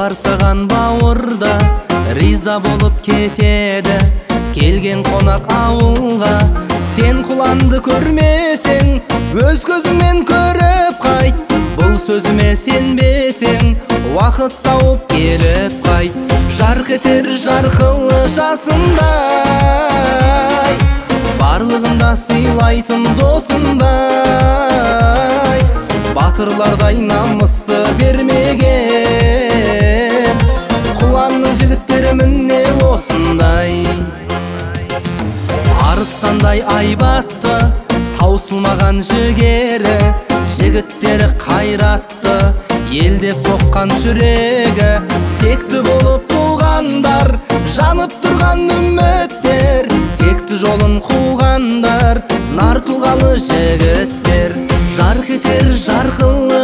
бар саған бауырда, риза болып кетеді келген қонақ ауылға. Сен құланды көрмесең, өз көзіңмен көріп қайт. Бұл сөзіме сенбесең, уақыт тауып келіп қайт. Жарқ етер жарқылы жасындай, барлығында сыйлайтын досындай. Батырлардай намысты бермеген, құланның жігіттері міне осындай. Арыстандай айбатты, таусылмаған жігері, жігіттері қайратты, елдеп соққан жүрегі. Текті болып туғандар, жанып тұрған үміттер, текті жолын қуғандар, нар тұлғалы жігіттер. Жарқ етер жарқылы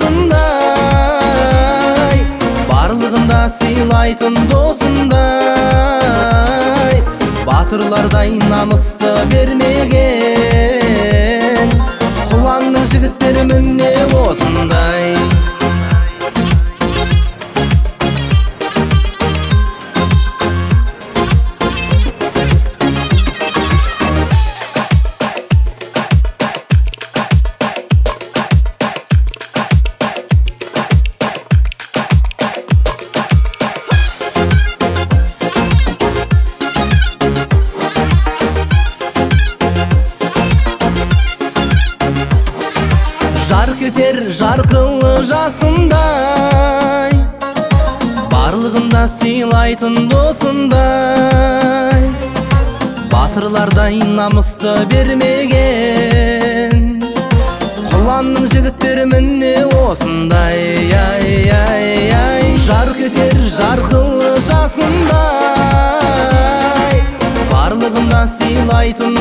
жасындай, барлығында сыйлайтын досындай. Батырлардай намысты бермеген, құланның жігіттері міне осындай. Жарқ етер жарқылы жасындай, барлығында сыйлайтын досындай. Батырлардай намысты бермеген, құланның жігіттері міне осындай. Жарқ етер жарқылы жасындай, барлығында сыйлайтын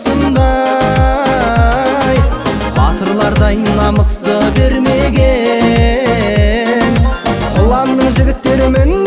досындай. Батырлардай намысты бермеген, құланның жігіттері міне